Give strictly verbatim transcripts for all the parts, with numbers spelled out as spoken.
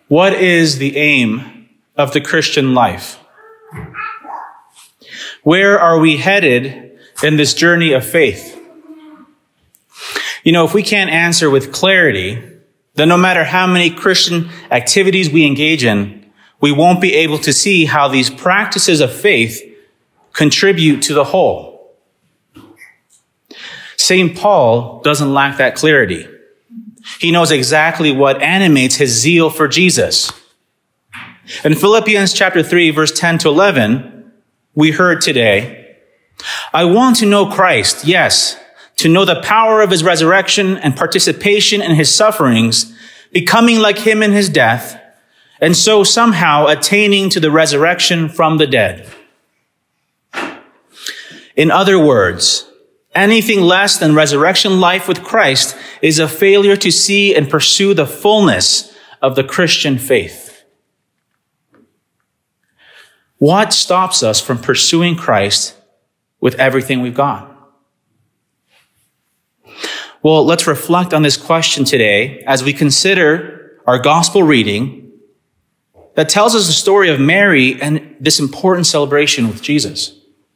What is the aim of the Christian life? Where are we headed in this journey of faith? You know, if we can't answer with clarity, then no matter how many Christian activities we engage in, we won't be able to see how these practices of faith contribute to the whole. Saint Paul doesn't lack that clarity. He knows exactly what animates his zeal for Jesus. In Philippians chapter three, verse ten to eleven, we heard today, I want to know Christ, yes, to know the power of his resurrection and participation in his sufferings, becoming like him in his death, and so somehow attaining to the resurrection from the dead. In other words, anything less than resurrection life with Christ is a failure to see and pursue the fullness of the Christian faith. What stops us from pursuing Christ with everything we've got? Well, let's reflect on this question today as we consider our gospel reading that tells us the story of Mary and this important celebration with Jesus.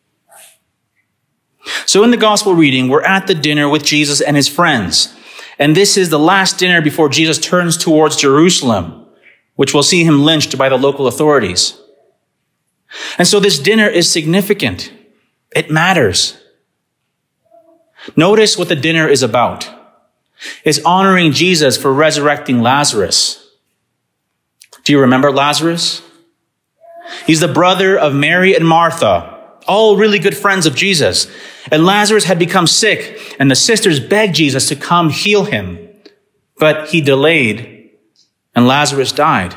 So in the gospel reading, we're at the dinner with Jesus and his friends. And this is the last dinner before Jesus turns towards Jerusalem, which will see him lynched by the local authorities. And so this dinner is significant. It matters. Notice what the dinner is about. It's honoring Jesus for resurrecting Lazarus. Do you remember Lazarus? He's the brother of Mary and Martha, all really good friends of Jesus. And Lazarus had become sick, and the sisters begged Jesus to come heal him. But he delayed, and Lazarus died.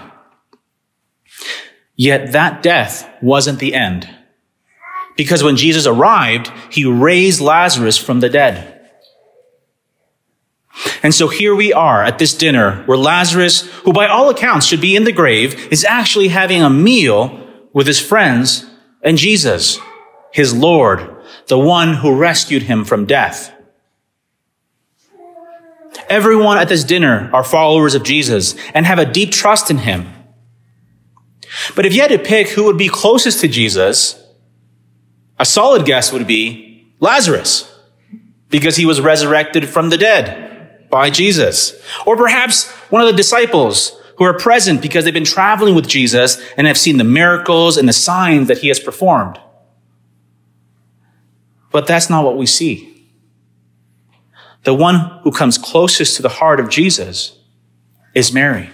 Yet that death wasn't the end. Because when Jesus arrived, he raised Lazarus from the dead. And so here we are at this dinner where Lazarus, who by all accounts should be in the grave, is actually having a meal with his friends and Jesus, his Lord, the one who rescued him from death. Everyone at this dinner are followers of Jesus and have a deep trust in him. But if you had to pick who would be closest to Jesus, a solid guess would be Lazarus, because he was resurrected from the dead by Jesus. Or perhaps one of the disciples who are present because they've been traveling with Jesus and have seen the miracles and the signs that he has performed. But that's not what we see. The one who comes closest to the heart of Jesus is Mary.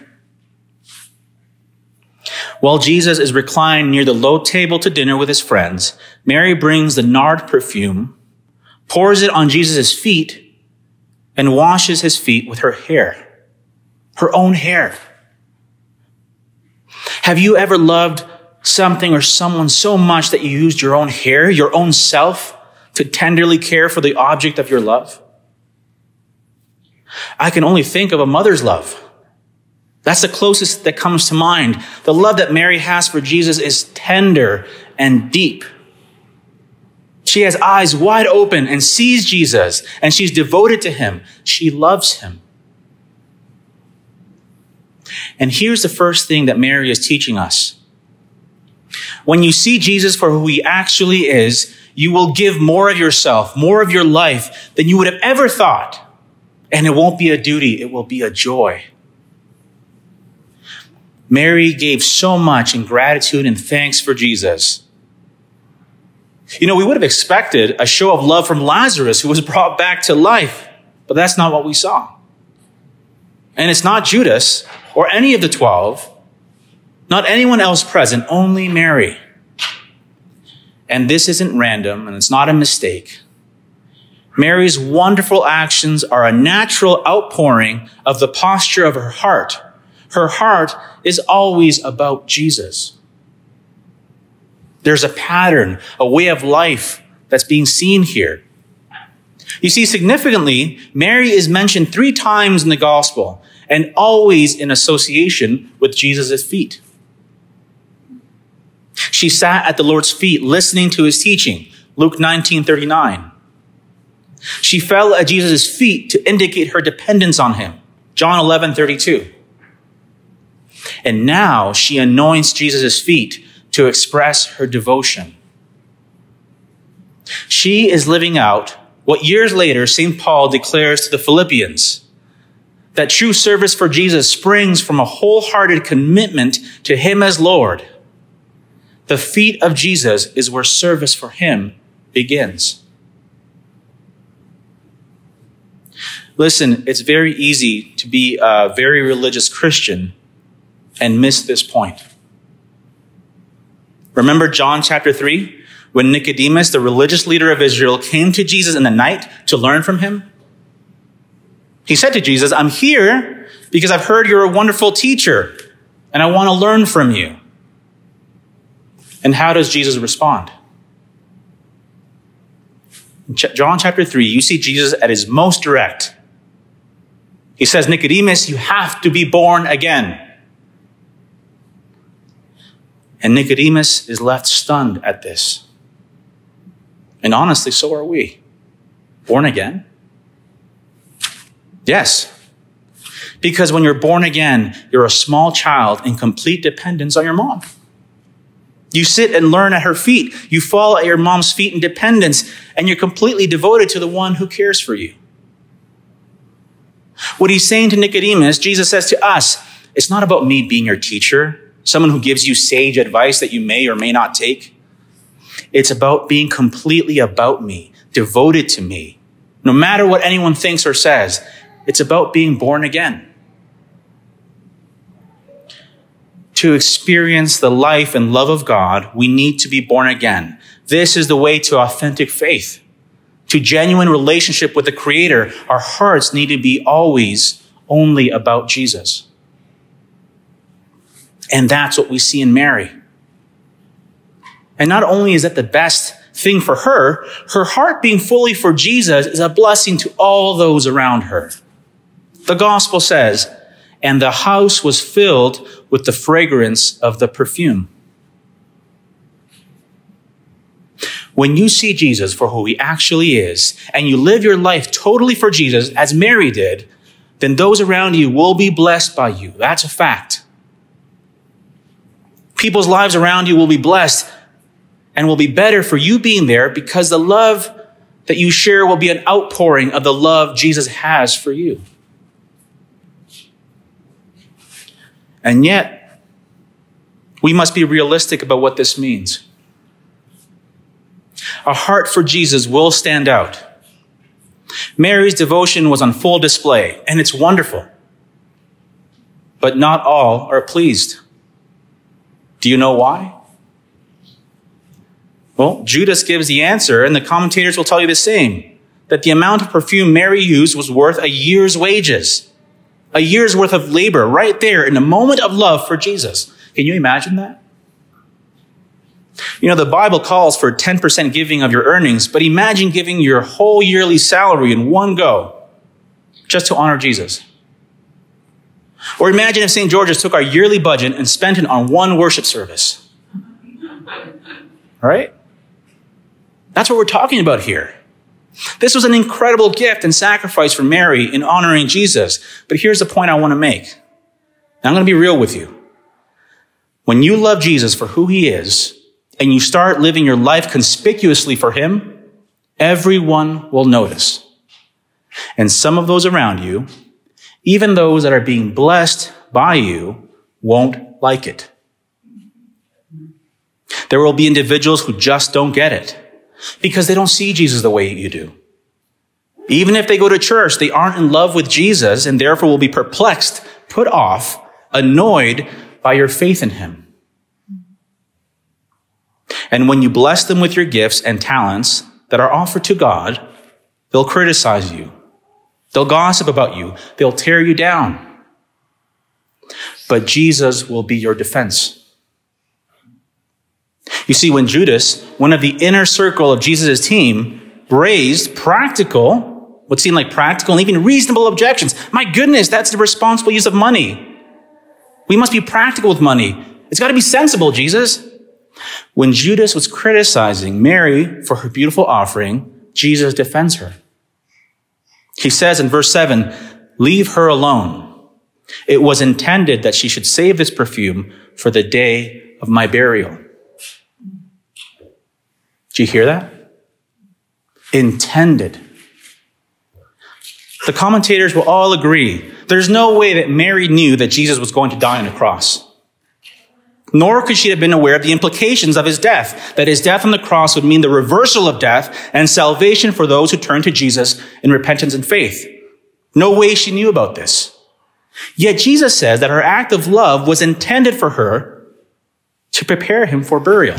While Jesus is reclined near the low table to dinner with his friends, Mary brings the nard perfume, pours it on Jesus' feet, and washes his feet with her hair, her own hair. Have you ever loved something or someone so much that you used your own hair, your own self, to tenderly care for the object of your love? I can only think of a mother's love. That's the closest that comes to mind. The love that Mary has for Jesus is tender and deep. She has eyes wide open and sees Jesus, and she's devoted to him. She loves him. And here's the first thing that Mary is teaching us. When you see Jesus for who he actually is, you will give more of yourself, more of your life than you would have ever thought. And it won't be a duty, it will be a joy. Mary gave so much in gratitude and thanks for Jesus. You know, we would have expected a show of love from Lazarus, who was brought back to life, but that's not what we saw. And it's not Judas or any of the twelve, not anyone else present, only Mary. And this isn't random, and it's not a mistake. Mary's wonderful actions are a natural outpouring of the posture of her heart. Her heart is always about Jesus. There's a pattern, a way of life that's being seen here. You see, significantly, Mary is mentioned three times in the gospel, and always in association with Jesus' feet. She sat at the Lord's feet listening to his teaching, Luke nineteen thirty-nine. She fell at Jesus' feet to indicate her dependence on him, John eleven thirty-two. And now she anoints Jesus' feet to express her devotion. She is living out what years later Saint Paul declares to the Philippians, that true service for Jesus springs from a wholehearted commitment to him as Lord. The feet of Jesus is where service for him begins. Listen, it's very easy to be a very religious Christian and miss this point. Remember John chapter three, when Nicodemus, the religious leader of Israel, came to Jesus in the night to learn from him? He said to Jesus, I'm here because I've heard you're a wonderful teacher and I want to learn from you. And how does Jesus respond? In John chapter three, you see Jesus at his most direct. He says, Nicodemus, you have to be born again. And Nicodemus is left stunned at this. And honestly, so are we. Born again? Yes. Because when you're born again, you're a small child in complete dependence on your mom. You sit and learn at her feet. You fall at your mom's feet in dependence, and you're completely devoted to the one who cares for you. What he's saying to Nicodemus, Jesus says to us, it's not about me being your teacher, someone who gives you sage advice that you may or may not take. It's about being completely about me, devoted to me. No matter what anyone thinks or says, it's about being born again. To experience the life and love of God, we need to be born again. This is the way to authentic faith. To genuine relationship with the Creator, our hearts need to be always only about Jesus. And that's what we see in Mary. And not only is that the best thing for her, her heart being fully for Jesus is a blessing to all those around her. The gospel says, and the house was filled with the fragrance of the perfume. When you see Jesus for who he actually is, and you live your life totally for Jesus, as Mary did, then those around you will be blessed by you. That's a fact. People's lives around you will be blessed and will be better for you being there because the love that you share will be an outpouring of the love Jesus has for you. And yet, we must be realistic about what this means. A heart for Jesus will stand out. Mary's devotion was on full display, and it's wonderful. But not all are pleased. Do you know why? Well, Judas gives the answer, and the commentators will tell you the same, that the amount of perfume Mary used was worth a year's wages. A year's worth of labor right there in a moment of love for Jesus. Can you imagine that? You know, the Bible calls for ten percent giving of your earnings, but imagine giving your whole yearly salary in one go just to honor Jesus. Or imagine if Saint George's took our yearly budget and spent it on one worship service. All right? That's what we're talking about here. This was an incredible gift and sacrifice for Mary in honoring Jesus. But here's the point I want to make. And I'm going to be real with you. When you love Jesus for who he is, and you start living your life conspicuously for him, everyone will notice. And some of those around you, even those that are being blessed by you, won't like it. There will be individuals who just don't get it because they don't see Jesus the way you do. Even if they go to church, they aren't in love with Jesus and therefore will be perplexed, put off, annoyed by your faith in him. And when you bless them with your gifts and talents that are offered to God, they'll criticize you. They'll gossip about you. They'll tear you down. But Jesus will be your defense. You see, when Judas, one of the inner circle of Jesus' team, raised practical, what seemed like practical and even reasonable objections. My goodness, that's the responsible use of money. We must be practical with money. It's got to be sensible, Jesus. When Judas was criticizing Mary for her beautiful offering, Jesus defends her. He says in verse seven, leave her alone. It was intended that she should save this perfume for the day of my burial. Do you hear that? Intended. The commentators will all agree there's no way that Mary knew that Jesus was going to die on a cross. Nor could she have been aware of the implications of his death, that his death on the cross would mean the reversal of death and salvation for those who turn to Jesus in repentance and faith. No way she knew about this. Yet Jesus says that her act of love was intended for her to prepare him for burial.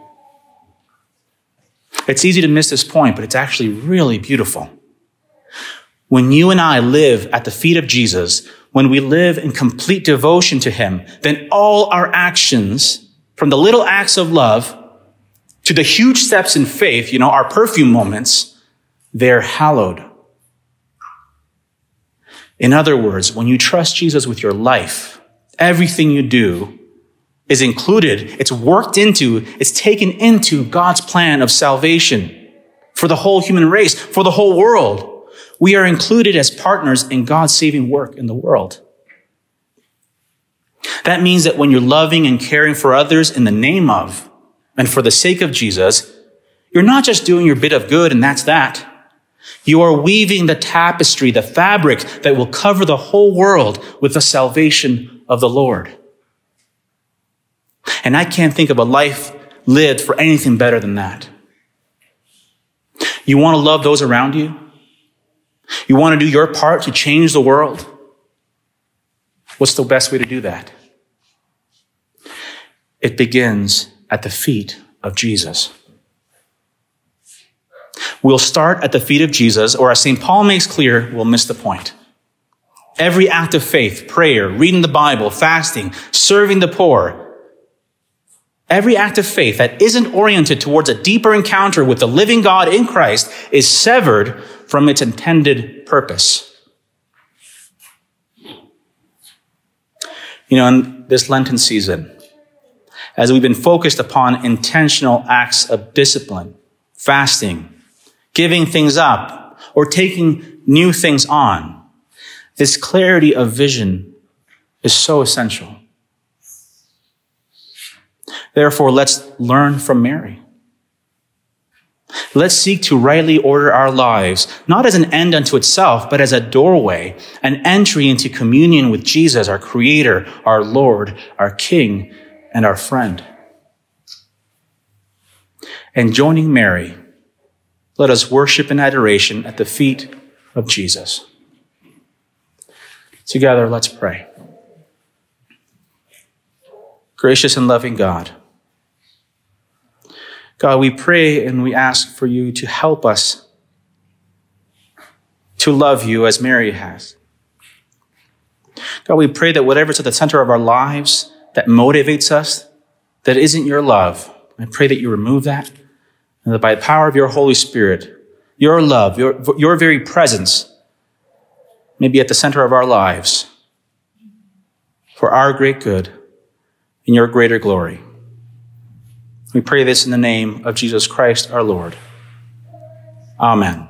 It's easy to miss this point, but it's actually really beautiful. When you and I live at the feet of Jesus, when we live in complete devotion to him, then all our actions, from the little acts of love to the huge steps in faith, you know, our perfume moments, they're hallowed. In other words, when you trust Jesus with your life, everything you do is included, it's worked into, it's taken into God's plan of salvation for the whole human race, for the whole world. We are included as partners in God's saving work in the world. That means that when you're loving and caring for others in the name of and for the sake of Jesus, you're not just doing your bit of good and that's that. You are weaving the tapestry, the fabric that will cover the whole world with the salvation of the Lord. And I can't think of a life lived for anything better than that. You want to love those around you? You want to do your part to change the world? What's the best way to do that? It begins at the feet of Jesus. We'll start at the feet of Jesus, or as Saint Paul makes clear, we'll miss the point. Every act of faith, prayer, reading the Bible, fasting, serving the poor, every act of faith that isn't oriented towards a deeper encounter with the living God in Christ is severed from its intended purpose. You know, in this Lenten season, as we've been focused upon intentional acts of discipline, fasting, giving things up, or taking new things on, this clarity of vision is so essential. Therefore, let's learn from Mary. Let's seek to rightly order our lives, not as an end unto itself, but as a doorway, an entry into communion with Jesus, our Creator, our Lord, our King, and our friend. And joining Mary, let us worship in adoration at the feet of Jesus. Together, let's pray. Gracious and loving God, God, we pray and we ask for you to help us to love you as Mary has. God, we pray that whatever's at the center of our lives that motivates us, that isn't your love, I pray that you remove that, and that by the power of your Holy Spirit, your love, your, your very presence may be at the center of our lives for our great good and your greater glory. We pray this in the name of Jesus Christ, our Lord. Amen.